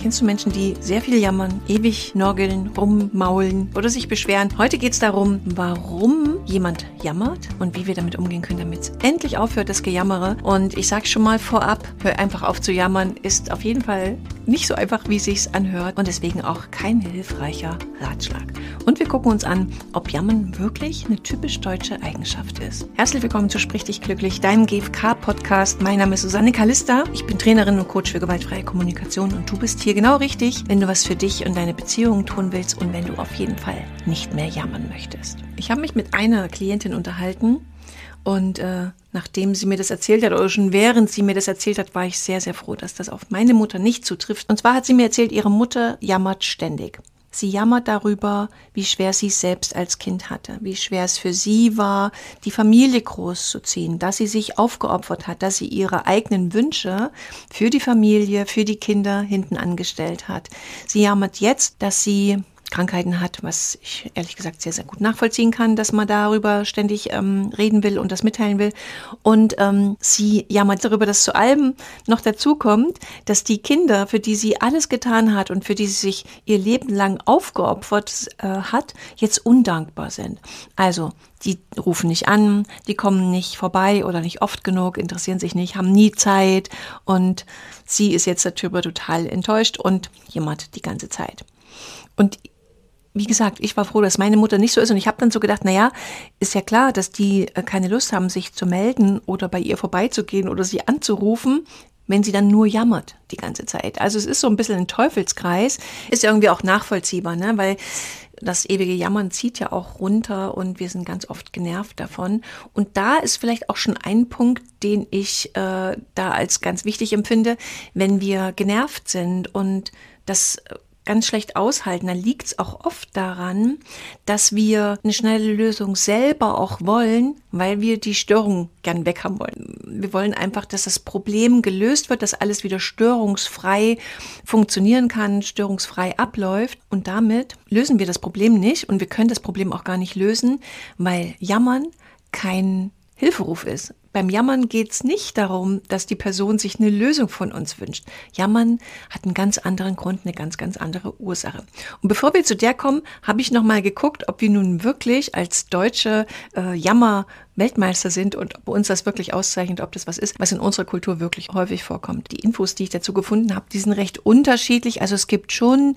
Kennst du Menschen, die sehr viel jammern, ewig nörgeln, rummaulen oder sich beschweren? Heute geht es darum, warum jemand jammert und wie wir damit umgehen können, damit es endlich aufhört, das Gejammere. Und ich sage schon mal vorab, hör einfach auf zu jammern, ist auf jeden Fall nicht so einfach, wie es sich anhört und deswegen auch kein hilfreicher Ratschlag. Und wir gucken uns an, ob Jammern wirklich eine typisch deutsche Eigenschaft ist. Herzlich willkommen zu Sprich dich glücklich, deinem GfK-Podcast. Mein Name ist Susanne Kalista. Ich bin Trainerin und Coach für gewaltfreie Kommunikation und du bist hier genau richtig, wenn du was für dich und deine Beziehungen tun willst und wenn du auf jeden Fall nicht mehr jammern möchtest. Ich habe mich mit einer Klientin unterhalten und nachdem sie mir das erzählt hat oder schon während sie mir das erzählt hat, war ich sehr, sehr froh, dass das auf meine Mutter nicht zutrifft. Und zwar hat sie mir erzählt, ihre Mutter jammert ständig. Sie jammert darüber, wie schwer sie es selbst als Kind hatte, wie schwer es für sie war, die Familie großzuziehen, dass sie sich aufgeopfert hat, dass sie ihre eigenen Wünsche für die Familie, für die Kinder hinten angestellt hat. Sie jammert jetzt, dass sie Krankheiten hat, was ich ehrlich gesagt sehr, sehr gut nachvollziehen kann, dass man darüber ständig reden will und das mitteilen will. Und sie jammert darüber, dass zu allem noch dazu kommt, dass die Kinder, für die sie alles getan hat und für die sie sich ihr Leben lang aufgeopfert hat, jetzt undankbar sind. Also die rufen nicht an, die kommen nicht vorbei oder nicht oft genug, interessieren sich nicht, haben nie Zeit und sie ist jetzt darüber total enttäuscht und jammert die ganze Zeit. Und wie gesagt, ich war froh, dass meine Mutter nicht so ist und ich habe dann so gedacht, naja, ist ja klar, dass die keine Lust haben, sich zu melden oder bei ihr vorbeizugehen oder sie anzurufen, wenn sie dann nur jammert die ganze Zeit. Also es ist so ein bisschen ein Teufelskreis, ist irgendwie auch nachvollziehbar, ne? Weil das ewige Jammern zieht ja auch runter und wir sind ganz oft genervt davon. Und da ist vielleicht auch schon ein Punkt, den ich da als ganz wichtig empfinde, wenn wir genervt sind und das ganz schlecht aushalten, dann liegt es auch oft daran, dass wir eine schnelle Lösung selber auch wollen, weil wir die Störung gern weg haben wollen. Wir wollen einfach, dass das Problem gelöst wird, dass alles wieder störungsfrei funktionieren kann, störungsfrei abläuft und damit lösen wir das Problem nicht und wir können das Problem auch gar nicht lösen, weil Jammern kein Hilferuf ist. Beim Jammern geht es nicht darum, dass die Person sich eine Lösung von uns wünscht. Jammern hat einen ganz anderen Grund, eine ganz, ganz andere Ursache. Und bevor wir zu der kommen, habe ich noch mal geguckt, ob wir nun wirklich als Deutsche Jammer-Weltmeister sind und ob uns das wirklich auszeichnet, ob das was ist, was in unserer Kultur wirklich häufig vorkommt. Die Infos, die ich dazu gefunden habe, die sind recht unterschiedlich. Also es gibt schon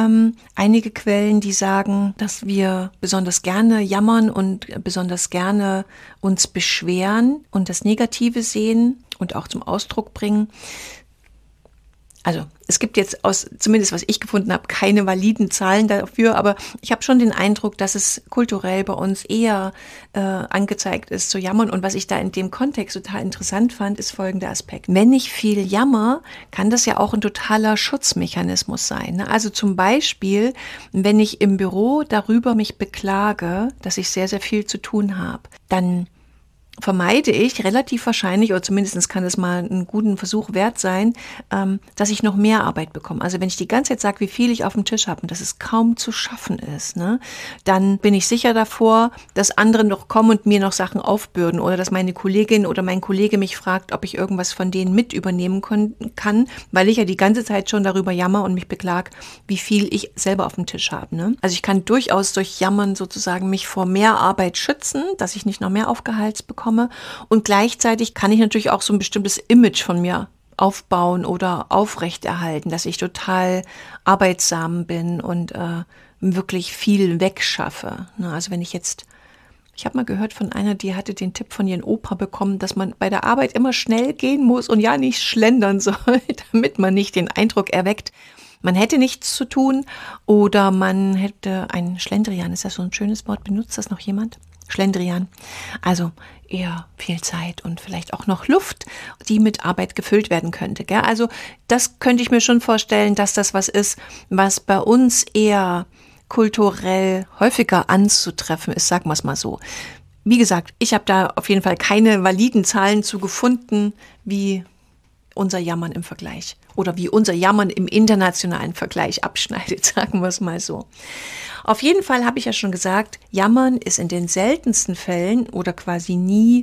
einige Quellen, die sagen, dass wir besonders gerne jammern und besonders gerne uns beschweren und das Negative sehen und auch zum Ausdruck bringen. Also es gibt jetzt zumindest was ich gefunden habe, keine validen Zahlen dafür, aber ich habe schon den Eindruck, dass es kulturell bei uns eher angezeigt ist zu jammern. Und was ich da in dem Kontext total interessant fand, ist folgender Aspekt. Wenn ich viel jammer, kann das ja auch ein totaler Schutzmechanismus sein. Ne? Also zum Beispiel, wenn ich im Büro darüber mich beklage, dass ich sehr, sehr viel zu tun habe, dann vermeide ich relativ wahrscheinlich, oder zumindest kann es mal einen guten Versuch wert sein, dass ich noch mehr Arbeit bekomme. Also wenn ich die ganze Zeit sage, wie viel ich auf dem Tisch habe und dass es kaum zu schaffen ist, ne, dann bin ich sicher davor, dass andere noch kommen und mir noch Sachen aufbürden oder dass meine Kollegin oder mein Kollege mich fragt, ob ich irgendwas von denen mit übernehmen kann, weil ich ja die ganze Zeit schon darüber jammer und mich beklag, wie viel ich selber auf dem Tisch habe. Ne? Also ich kann durchaus durch Jammern sozusagen mich vor mehr Arbeit schützen, dass ich nicht noch mehr aufgehalst bekomme. Und gleichzeitig kann ich natürlich auch so ein bestimmtes Image von mir aufbauen oder aufrechterhalten, dass ich total arbeitsam bin und wirklich viel wegschaffe. Also wenn ich habe mal gehört von einer, die hatte den Tipp von ihrem Opa bekommen, dass man bei der Arbeit immer schnell gehen muss und ja nicht schlendern soll, damit man nicht den Eindruck erweckt, man hätte nichts zu tun oder man hätte ein Schlendrian. Ist das so ein schönes Wort? Benutzt das noch jemand? Schlendrian. Also eher viel Zeit und vielleicht auch noch Luft, die mit Arbeit gefüllt werden könnte. Gell? Also das könnte ich mir schon vorstellen, dass das was ist, was bei uns eher kulturell häufiger anzutreffen ist, sagen wir es mal so. Wie gesagt, ich habe da auf jeden Fall keine validen Zahlen zu gefunden, wie unser Jammern im Vergleich oder wie unser Jammern im internationalen Vergleich abschneidet, sagen wir es mal so. Auf jeden Fall habe ich ja schon gesagt, Jammern ist in den seltensten Fällen oder quasi nie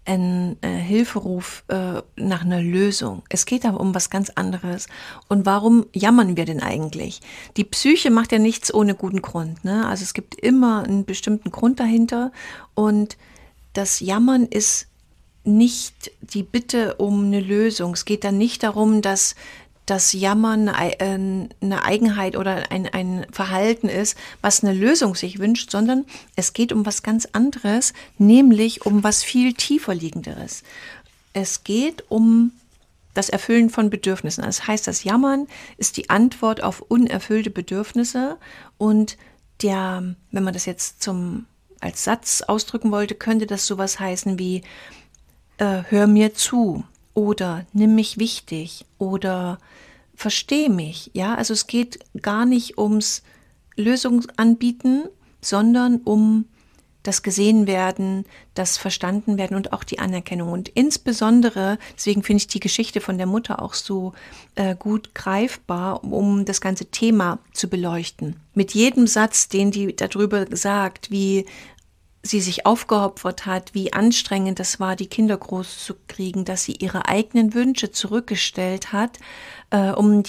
ein Hilferuf nach einer Lösung. Es geht aber um was ganz anderes. Und warum jammern wir denn eigentlich? Die Psyche macht ja nichts ohne guten Grund, ne? Also es gibt immer einen bestimmten Grund dahinter. Und das Jammern ist nicht die Bitte um eine Lösung. Es geht dann nicht darum, dass das Jammern eine Eigenheit oder ein Verhalten ist, was eine Lösung sich wünscht, sondern es geht um was ganz anderes, nämlich um was viel tiefer liegenderes. Es geht um das Erfüllen von Bedürfnissen. Das heißt, das Jammern ist die Antwort auf unerfüllte Bedürfnisse und wenn man das jetzt als Satz ausdrücken wollte, könnte das sowas heißen wie hör mir zu oder nimm mich wichtig oder versteh mich. Ja, also es geht gar nicht ums Lösungsanbieten, sondern um das Gesehenwerden, das Verstandenwerden und auch die Anerkennung. Und insbesondere, deswegen finde ich die Geschichte von der Mutter auch so gut greifbar, um das ganze Thema zu beleuchten. Mit jedem Satz, den die darüber sagt, wie sie sich aufgeopfert hat, wie anstrengend das war, die Kinder groß zu kriegen, dass sie ihre eigenen Wünsche zurückgestellt hat, um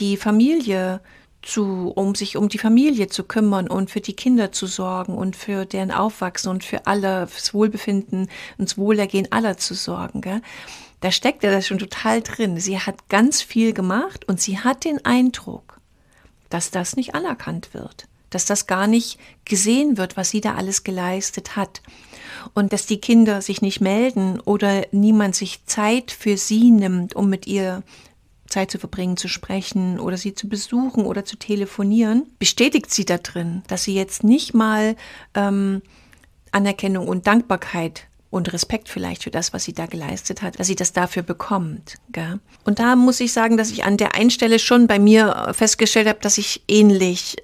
sich um die Familie zu kümmern und für die Kinder zu sorgen und für deren Aufwachsen und fürs Wohlbefinden und das Wohlergehen aller zu sorgen. Gell? Da steckt ja das schon total drin. Sie hat ganz viel gemacht und sie hat den Eindruck, dass das nicht anerkannt wird. Dass das gar nicht gesehen wird, was sie da alles geleistet hat. Und dass die Kinder sich nicht melden oder niemand sich Zeit für sie nimmt, um mit ihr Zeit zu verbringen, zu sprechen oder sie zu besuchen oder zu telefonieren, bestätigt sie da drin, dass sie jetzt nicht mal Anerkennung und Dankbarkeit und Respekt vielleicht für das, was sie da geleistet hat, dass sie das dafür bekommt. Gell? Und da muss ich sagen, dass ich an der einen Stelle schon bei mir festgestellt habe, dass ich ähnlich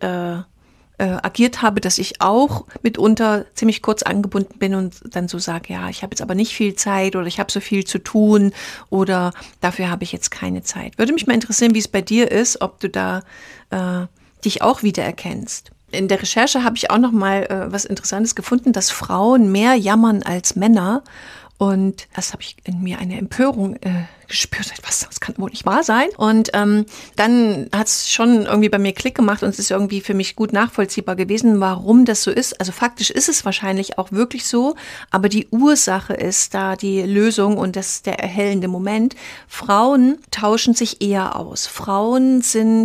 agiert habe, dass ich auch mitunter ziemlich kurz angebunden bin und dann so sage, ja, ich habe jetzt aber nicht viel Zeit oder ich habe so viel zu tun oder dafür habe ich jetzt keine Zeit. Würde mich mal interessieren, wie es bei dir ist, ob du da dich auch wiedererkennst. In der Recherche habe ich auch noch mal was Interessantes gefunden, dass Frauen mehr jammern als Männer. Und das habe ich in mir eine Empörung gespürt. Das kann wohl nicht wahr sein. Und dann hat es schon irgendwie bei mir Klick gemacht und es ist irgendwie für mich gut nachvollziehbar gewesen, warum das so ist. Also faktisch ist es wahrscheinlich auch wirklich so, aber die Ursache ist da die Lösung und das ist der erhellende Moment. Frauen tauschen sich eher aus. Frauen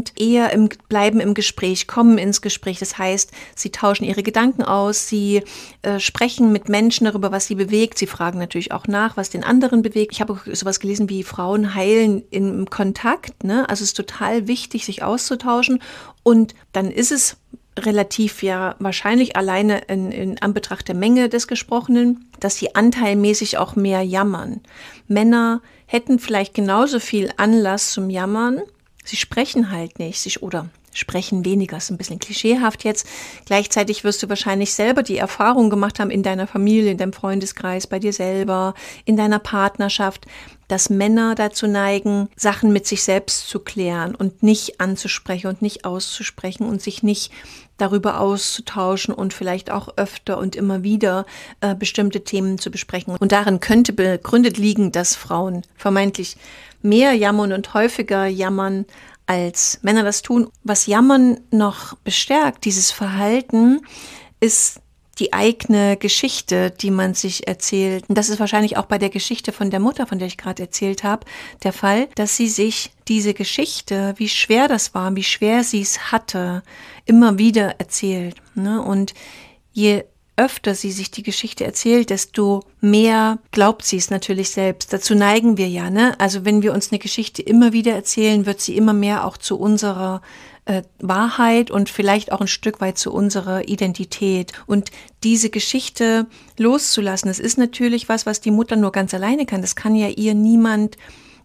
bleiben im Gespräch, kommen ins Gespräch. Das heißt, sie tauschen ihre Gedanken aus, sie sprechen mit Menschen darüber, was sie bewegt. Sie fragen natürlich auch nach, was den anderen bewegt. Ich habe auch sowas gelesen wie Frauen heilen im Kontakt, ne? Also es ist total wichtig, sich auszutauschen und dann ist es relativ ja wahrscheinlich alleine in Anbetracht der Menge des Gesprochenen, dass sie anteilmäßig auch mehr jammern. Männer hätten vielleicht genauso viel Anlass zum Jammern, sie sprechen halt nicht, oder sprechen weniger, ist ein bisschen klischeehaft jetzt. Gleichzeitig wirst du wahrscheinlich selber die Erfahrung gemacht haben in deiner Familie, in deinem Freundeskreis, bei dir selber, in deiner Partnerschaft, dass Männer dazu neigen, Sachen mit sich selbst zu klären und nicht anzusprechen und nicht auszusprechen und sich nicht darüber auszutauschen und vielleicht auch öfter und immer wieder bestimmte Themen zu besprechen. Und darin könnte begründet liegen, dass Frauen vermeintlich mehr jammern und häufiger jammern, als Männer das tun. Was Jammern noch bestärkt, dieses Verhalten, ist die eigene Geschichte, die man sich erzählt. Und das ist wahrscheinlich auch bei der Geschichte von der Mutter, von der ich gerade erzählt habe, der Fall, dass sie sich diese Geschichte, wie schwer das war, wie schwer sie es hatte, immer wieder erzählt. Und je öfter sie sich die Geschichte erzählt, desto mehr glaubt sie es natürlich selbst. Dazu neigen wir ja, ne? Also wenn wir uns eine Geschichte immer wieder erzählen, wird sie immer mehr auch zu unserer Wahrheit und vielleicht auch ein Stück weit zu unserer Identität. Und diese Geschichte loszulassen, das ist natürlich was die Mutter nur ganz alleine kann. Das kann ja ihr niemand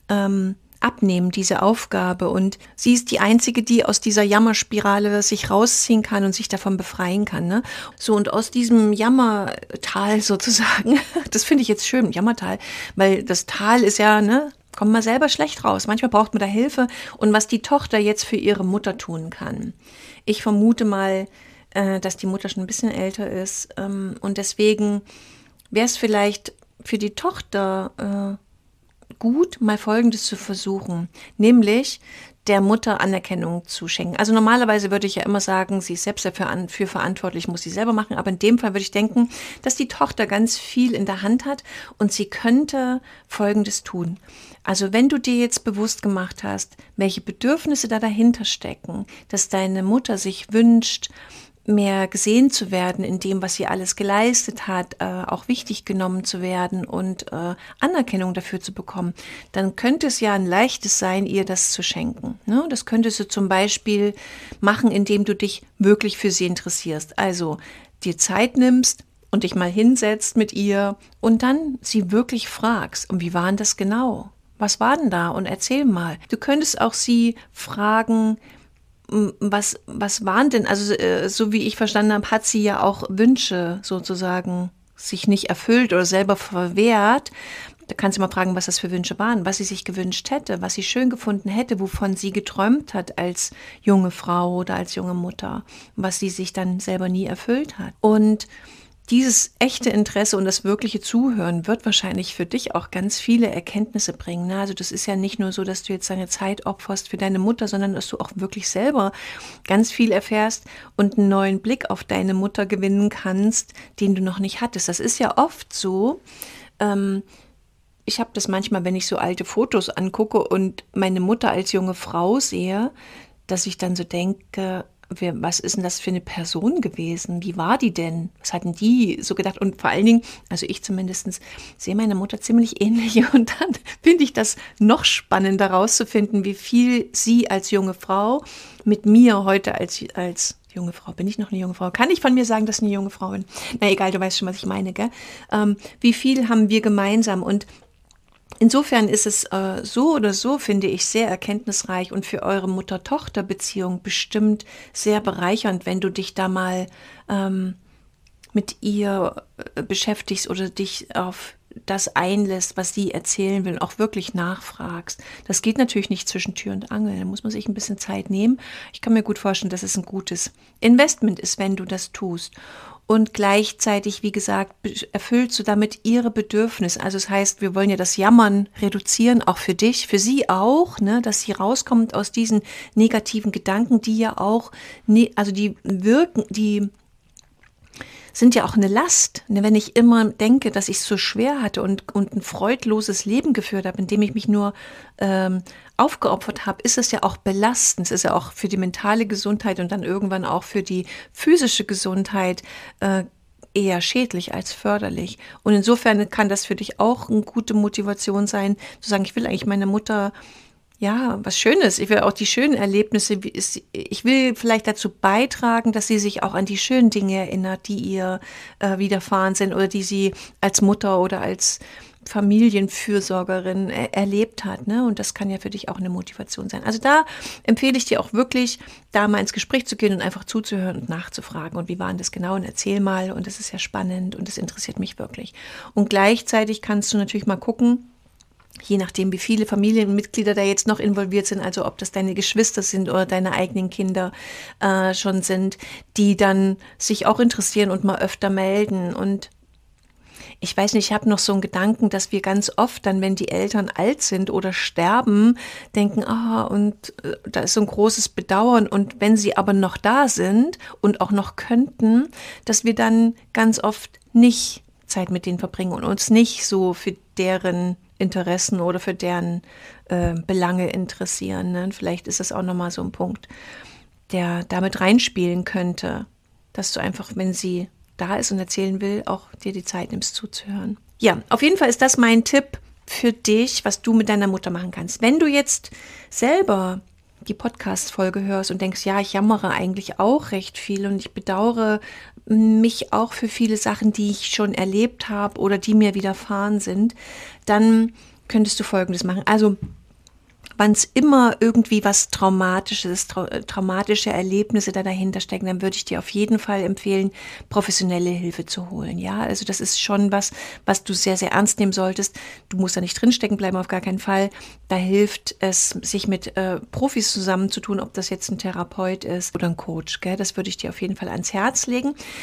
abnehmen, diese Aufgabe. Und sie ist die Einzige, die aus dieser Jammerspirale sich rausziehen kann und sich davon befreien kann. Ne? So, und aus diesem Jammertal sozusagen, das finde ich jetzt schön, Jammertal, weil das Tal ist ja, ne, kommt man selber schlecht raus. Manchmal braucht man da Hilfe. Und was die Tochter jetzt für ihre Mutter tun kann. Ich vermute mal, dass die Mutter schon ein bisschen älter ist. Und deswegen wäre es vielleicht für die Tochter gut, mal Folgendes zu versuchen, nämlich der Mutter Anerkennung zu schenken. Also normalerweise würde ich ja immer sagen, sie ist selbst dafür verantwortlich, muss sie selber machen. Aber in dem Fall würde ich denken, dass die Tochter ganz viel in der Hand hat und sie könnte Folgendes tun. Also wenn du dir jetzt bewusst gemacht hast, welche Bedürfnisse da dahinter stecken, dass deine Mutter sich wünscht, mehr gesehen zu werden in dem, was sie alles geleistet hat, auch wichtig genommen zu werden und Anerkennung dafür zu bekommen, dann könnte es ja ein leichtes sein, ihr das zu schenken. Ne? Das könntest du zum Beispiel machen, indem du dich wirklich für sie interessierst. Also dir Zeit nimmst und dich mal hinsetzt mit ihr und dann sie wirklich fragst, und wie war denn das genau? Was war denn da? Und erzähl mal. Du könntest auch sie fragen, was waren denn, also so wie ich verstanden habe, hat sie ja auch Wünsche sozusagen sich nicht erfüllt oder selber verwehrt. Da kannst du mal fragen, was das für Wünsche waren, was sie sich gewünscht hätte, was sie schön gefunden hätte, wovon sie geträumt hat als junge Frau oder als junge Mutter, was sie sich dann selber nie erfüllt hat. Und dieses echte Interesse und das wirkliche Zuhören wird wahrscheinlich für dich auch ganz viele Erkenntnisse bringen. Also das ist ja nicht nur so, dass du jetzt deine Zeit opferst für deine Mutter, sondern dass du auch wirklich selber ganz viel erfährst und einen neuen Blick auf deine Mutter gewinnen kannst, den du noch nicht hattest. Das ist ja oft so. Ich habe das manchmal, wenn ich so alte Fotos angucke und meine Mutter als junge Frau sehe, dass ich dann so denke, was ist denn das für eine Person gewesen? Wie war die denn? Was hatten die so gedacht? Und vor allen Dingen, also ich zumindest, sehe meine Mutter ziemlich ähnlich. Und dann finde ich das noch spannender rauszufinden, wie viel sie als junge Frau mit mir heute als junge Frau, bin ich noch eine junge Frau? Kann ich von mir sagen, dass ich eine junge Frau bin? Na egal, du weißt schon, was ich meine, gell? Wie viel haben wir gemeinsam? Und insofern ist es so oder so, finde ich, sehr erkenntnisreich und für eure Mutter-Tochter-Beziehung bestimmt sehr bereichernd, wenn du dich da mal mit ihr beschäftigst oder dich auf das einlässt, was sie erzählen will, auch wirklich nachfragst. Das geht natürlich nicht zwischen Tür und Angel, da muss man sich ein bisschen Zeit nehmen. Ich kann mir gut vorstellen, dass es ein gutes Investment ist, wenn du das tust. Und gleichzeitig, wie gesagt, erfüllst du damit ihre Bedürfnisse. Also das heißt, wir wollen ja das Jammern reduzieren, auch für dich, für sie auch, ne, dass sie rauskommt aus diesen negativen Gedanken, die ja auch, also die wirken, die sind ja auch eine Last. Wenn ich immer denke, dass ich es so schwer hatte und ein freudloses Leben geführt habe, indem ich mich nur aufgeopfert habe, ist es ja auch belastend. Es ist ja auch für die mentale Gesundheit und dann irgendwann auch für die physische Gesundheit eher schädlich als förderlich. Und insofern kann das für dich auch eine gute Motivation sein, zu sagen, ich will eigentlich meine Mutter, ja, was Schönes. Ich will auch die schönen Erlebnisse, ich will vielleicht dazu beitragen, dass sie sich auch an die schönen Dinge erinnert, die ihr widerfahren sind oder die sie als Mutter oder als Familienfürsorgerin erlebt hat, ne? Und das kann ja für dich auch eine Motivation sein. Also da empfehle ich dir auch wirklich, da mal ins Gespräch zu gehen und einfach zuzuhören und nachzufragen. Und wie war denn das genau? Und erzähl mal. Und das ist ja spannend und das interessiert mich wirklich. Und gleichzeitig kannst du natürlich mal gucken, je nachdem, wie viele Familienmitglieder da jetzt noch involviert sind, also ob das deine Geschwister sind oder deine eigenen Kinder schon sind, die dann sich auch interessieren und mal öfter melden. Und ich weiß nicht, ich habe noch so einen Gedanken, dass wir ganz oft dann, wenn die Eltern alt sind oder sterben, denken, und da ist so ein großes Bedauern. Und wenn sie aber noch da sind und auch noch könnten, dass wir dann ganz oft nicht Zeit mit denen verbringen und uns nicht so für deren Interessen oder für deren Belange interessieren. Ne? Vielleicht ist das auch nochmal so ein Punkt, der damit reinspielen könnte, dass du einfach, wenn sie da ist und erzählen will, auch dir die Zeit nimmst zuzuhören. Ja, auf jeden Fall ist das mein Tipp für dich, was du mit deiner Mutter machen kannst. Wenn du jetzt selber die Podcast-Folge hörst und denkst, ja, ich jammere eigentlich auch recht viel und ich bedauere mich auch für viele Sachen, die ich schon erlebt habe oder die mir widerfahren sind, dann könntest du Folgendes machen. Also wann es immer irgendwie was Traumatisches, traumatische Erlebnisse da dahinter stecken, dann würde ich dir auf jeden Fall empfehlen, professionelle Hilfe zu holen. Ja, also das ist schon was du sehr, sehr ernst nehmen solltest. Du musst da nicht drinstecken bleiben, auf gar keinen Fall. Da hilft es, sich mit Profis zusammenzutun, ob das jetzt ein Therapeut ist oder ein Coach. Gell? Das würde ich dir auf jeden Fall ans Herz legen.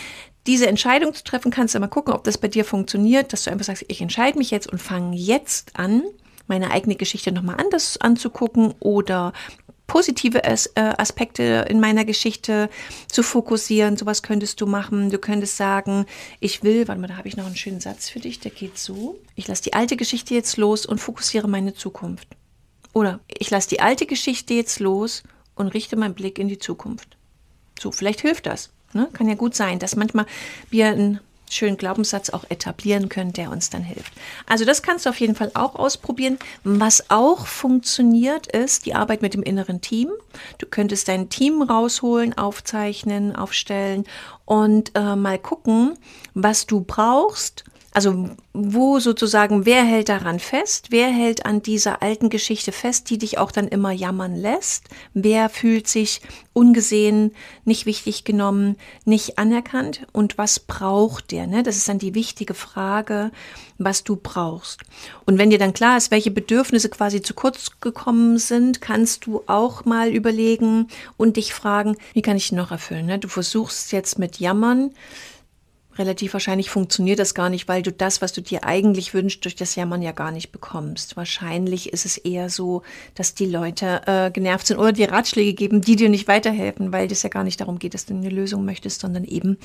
diese Entscheidung zu treffen, kannst du mal gucken, ob das bei dir funktioniert, dass du einfach sagst, ich entscheide mich jetzt und fange jetzt an, meine eigene Geschichte nochmal anders anzugucken oder positive Aspekte in meiner Geschichte zu fokussieren. Sowas könntest du machen. Du könntest sagen, warte mal, da habe ich noch einen schönen Satz für dich, der geht so. Ich lasse die alte Geschichte jetzt los und fokussiere meine Zukunft. Oder ich lasse die alte Geschichte jetzt los und richte meinen Blick in die Zukunft. So, vielleicht hilft das. Ne? Kann ja gut sein, dass manchmal wir einen schönen Glaubenssatz auch etablieren können, der uns dann hilft. Also das kannst du auf jeden Fall auch ausprobieren. Was auch funktioniert, ist die Arbeit mit dem inneren Team. Du könntest dein Team rausholen, aufzeichnen, aufstellen und mal gucken, was du brauchst. Also wo sozusagen, wer hält daran fest? Wer hält an dieser alten Geschichte fest, die dich auch dann immer jammern lässt? Wer fühlt sich ungesehen, nicht wichtig genommen, nicht anerkannt? Und was braucht der? Ne? Das ist dann die wichtige Frage, was du brauchst. Und wenn dir dann klar ist, welche Bedürfnisse quasi zu kurz gekommen sind, kannst du auch mal überlegen und dich fragen, wie kann ich die noch erfüllen? Ne? Du versuchst jetzt mit Jammern. Relativ wahrscheinlich funktioniert das gar nicht, weil du das, was du dir eigentlich wünschst, durch das Jammern ja gar nicht bekommst. Wahrscheinlich ist es eher so, dass die Leute genervt sind oder dir Ratschläge geben, die dir nicht weiterhelfen, weil es ja gar nicht darum geht, dass du eine Lösung möchtest, sondern eben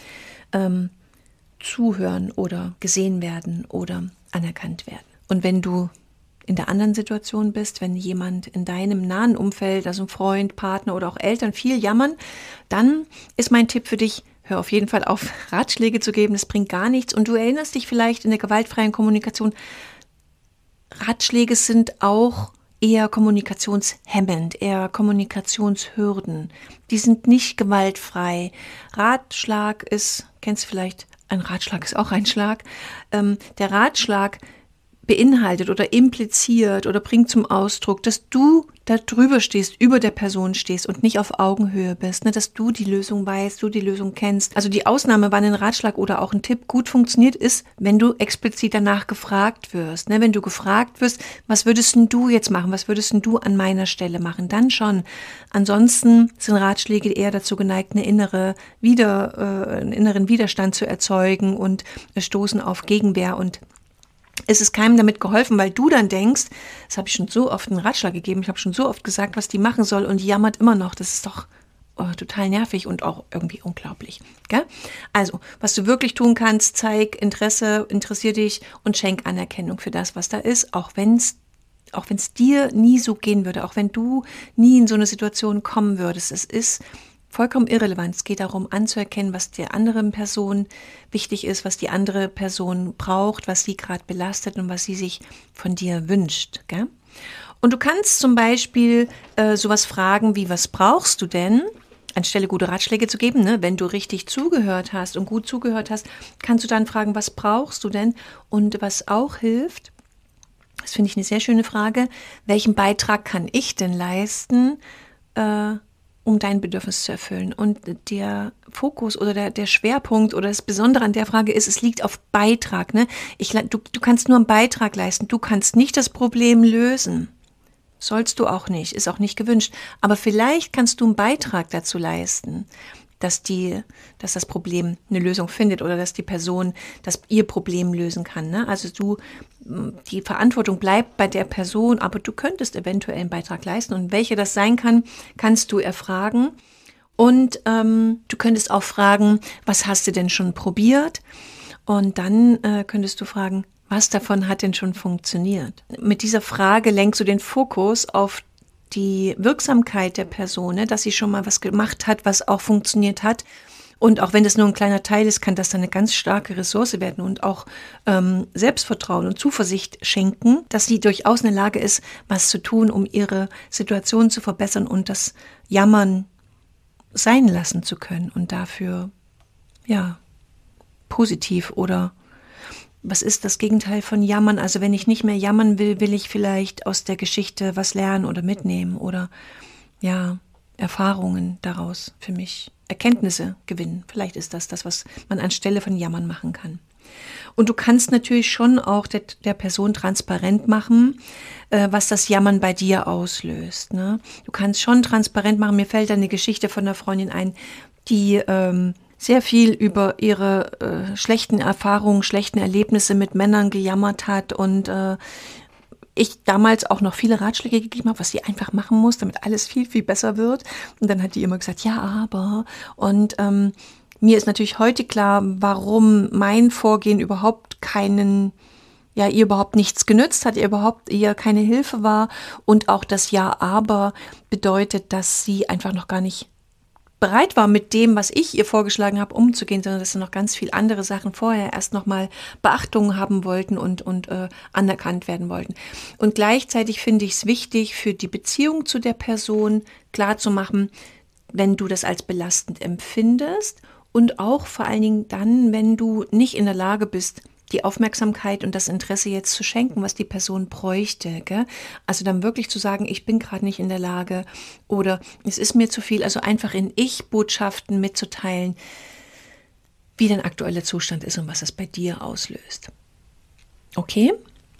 zuhören oder gesehen werden oder anerkannt werden. Und wenn du in der anderen Situation bist, wenn jemand in deinem nahen Umfeld, also ein Freund, Partner oder auch Eltern viel jammern, dann ist mein Tipp für dich, hör auf jeden Fall auf, Ratschläge zu geben, das bringt gar nichts. Und du erinnerst dich vielleicht in der gewaltfreien Kommunikation, Ratschläge sind auch eher kommunikationshemmend, eher Kommunikationshürden. Die sind nicht gewaltfrei. Ratschlag ist, kennst du vielleicht, ein Ratschlag ist auch ein Schlag. Der Ratschlag beinhaltet oder impliziert oder bringt zum Ausdruck, dass du da drüber stehst, über der Person stehst und nicht auf Augenhöhe bist, ne? Dass du die Lösung weißt, du die Lösung kennst. Also die Ausnahme, wann ein Ratschlag oder auch ein Tipp gut funktioniert, ist, wenn du explizit danach gefragt wirst. Ne? Wenn du gefragt wirst, was würdest denn du jetzt machen, was würdest denn du an meiner Stelle machen, dann schon. Ansonsten sind Ratschläge eher dazu geneigt, einen inneren Widerstand zu erzeugen und stoßen auf Gegenwehr und es ist keinem damit geholfen, weil du dann denkst, das habe ich schon so oft einen Ratschlag gegeben, ich habe schon so oft gesagt, was die machen soll und die jammert immer noch. Das ist doch total nervig und auch irgendwie unglaublich. Gell? Also, was du wirklich tun kannst, zeig Interesse, interessier dich und schenk Anerkennung für das, was da ist, auch wenn es dir nie so gehen würde, auch wenn du nie in so eine Situation kommen würdest. Es ist vollkommen irrelevant. Es geht darum, anzuerkennen, was der anderen Person wichtig ist, was die andere Person braucht, was sie gerade belastet und was sie sich von dir wünscht. Gell? Und du kannst zum Beispiel sowas fragen wie, was brauchst du denn? Anstelle gute Ratschläge zu geben, ne? Wenn du richtig zugehört hast und gut zugehört hast, kannst du dann fragen, was brauchst du denn? Und was auch hilft, das finde ich eine sehr schöne Frage, welchen Beitrag kann ich denn leisten, um dein Bedürfnis zu erfüllen. Und der Fokus oder der Schwerpunkt oder das Besondere an der Frage ist, es liegt auf Beitrag. Ne? Du kannst nur einen Beitrag leisten, du kannst nicht das Problem lösen. Sollst du auch nicht, ist auch nicht gewünscht. Aber vielleicht kannst du einen Beitrag dazu leisten, dass das Problem eine Lösung findet oder dass die Person ihr Problem lösen kann. Ne? Also die Verantwortung bleibt bei der Person, aber du könntest eventuell einen Beitrag leisten. Und welcher das sein kann, kannst du erfragen. Und du könntest auch fragen, was hast du denn schon probiert? Und dann könntest du fragen, was davon hat denn schon funktioniert? Mit dieser Frage lenkst du den Fokus auf die Wirksamkeit der Person, ne, dass sie schon mal was gemacht hat, was auch funktioniert hat. Und auch wenn das nur ein kleiner Teil ist, kann das dann eine ganz starke Ressource werden und auch Selbstvertrauen und Zuversicht schenken, dass sie durchaus in der Lage ist, was zu tun, um ihre Situation zu verbessern und das Jammern sein lassen zu können und dafür, ja, positiv oder was ist das Gegenteil von jammern? Also wenn ich nicht mehr jammern will, will ich vielleicht aus der Geschichte was lernen oder mitnehmen oder ja, Erfahrungen daraus für mich, Erkenntnisse gewinnen. Vielleicht ist das, was man anstelle von jammern machen kann. Und du kannst natürlich schon auch der Person transparent machen, was das Jammern bei dir auslöst. Ne? Du kannst schon transparent machen. Mir fällt da eine Geschichte von einer Freundin ein, die sehr viel über ihre schlechten Erfahrungen, schlechten Erlebnisse mit Männern gejammert hat und ich damals auch noch viele Ratschläge gegeben habe, was sie einfach machen muss, damit alles viel, viel besser wird. Und dann hat die immer gesagt, ja, aber. Und mir ist natürlich heute klar, warum mein Vorgehen überhaupt ihr überhaupt nichts genützt hat, ihr keine Hilfe war. Und auch das Ja, aber bedeutet, dass sie einfach noch gar nicht bereit war, mit dem, was ich ihr vorgeschlagen habe, umzugehen, sondern dass sie noch ganz viel andere Sachen vorher erst nochmal Beachtung haben wollten und anerkannt werden wollten. Und gleichzeitig finde ich es wichtig, für die Beziehung zu der Person klarzumachen, wenn du das als belastend empfindest und auch vor allen Dingen dann, wenn du nicht in der Lage bist, die Aufmerksamkeit und das Interesse jetzt zu schenken, was die Person bräuchte. Gell? Also dann wirklich zu sagen, ich bin gerade nicht in der Lage oder es ist mir zu viel. Also einfach in Ich-Botschaften mitzuteilen, wie dein aktueller Zustand ist und was es bei dir auslöst. Okay?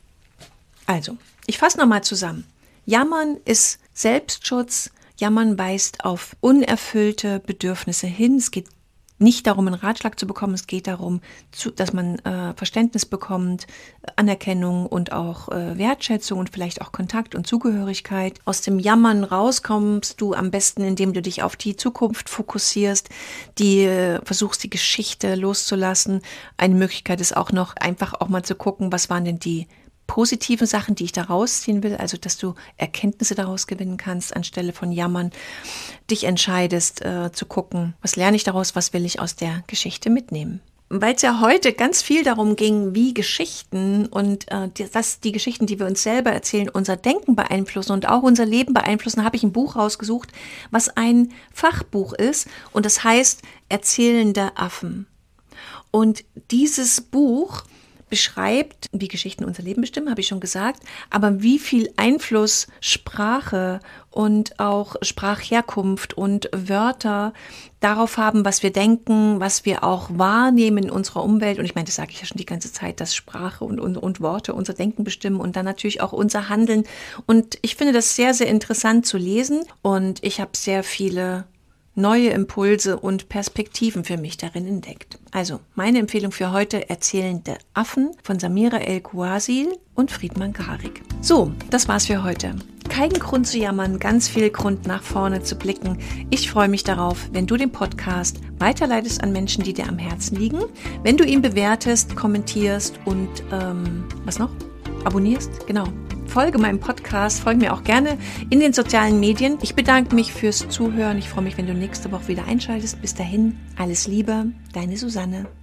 Also, ich fasse nochmal zusammen. Jammern ist Selbstschutz. Jammern weist auf unerfüllte Bedürfnisse hin. Es geht nicht darum, einen Ratschlag zu bekommen, es geht darum, dass man Verständnis bekommt, Anerkennung und auch Wertschätzung und vielleicht auch Kontakt und Zugehörigkeit. Aus dem Jammern rauskommst du am besten, indem du dich auf die Zukunft fokussierst, versuchst die Geschichte loszulassen. Eine Möglichkeit ist auch noch, einfach auch mal zu gucken, was waren denn die positiven Sachen, die ich da rausziehen will, also dass du Erkenntnisse daraus gewinnen kannst, anstelle von Jammern, dich entscheidest zu gucken, was lerne ich daraus, was will ich aus der Geschichte mitnehmen. Weil es ja heute ganz viel darum ging, wie Geschichten und die Geschichten, die wir uns selber erzählen, unser Denken beeinflussen und auch unser Leben beeinflussen, habe ich ein Buch rausgesucht, was ein Fachbuch ist und das heißt Erzählende Affen. Und dieses Buch beschreibt, wie Geschichten unser Leben bestimmen, habe ich schon gesagt, aber wie viel Einfluss Sprache und auch Sprachherkunft und Wörter darauf haben, was wir denken, was wir auch wahrnehmen in unserer Umwelt. Und ich meine, das sage ich ja schon die ganze Zeit, dass Sprache und Worte unser Denken bestimmen und dann natürlich auch unser Handeln. Und ich finde das sehr, sehr interessant zu lesen und ich habe sehr viele neue Impulse und Perspektiven für mich darin entdeckt. Also meine Empfehlung für heute: Erzählende Affen von Samira El-Kouasil und Friedemann Karik. So, das war's für heute. Kein Grund zu jammern, ganz viel Grund nach vorne zu blicken. Ich freue mich darauf, wenn du den Podcast weiterleitest an Menschen, die dir am Herzen liegen, wenn du ihn bewertest, kommentierst und was noch? Abonnierst, genau. Folge meinem Podcast, folge mir auch gerne in den sozialen Medien. Ich bedanke mich fürs Zuhören. Ich freue mich, wenn du nächste Woche wieder einschaltest. Bis dahin, alles Liebe, deine Susanne.